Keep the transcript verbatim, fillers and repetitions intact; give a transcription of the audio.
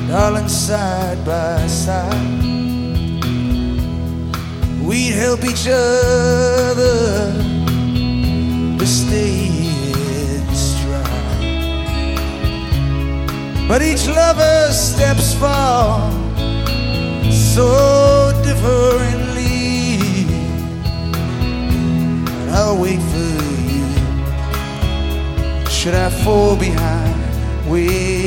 darling, side by side. We'd help each other to stay in stride. But each lover steps forward so differently. But I'll wait for you. Should I fall behind? Wait.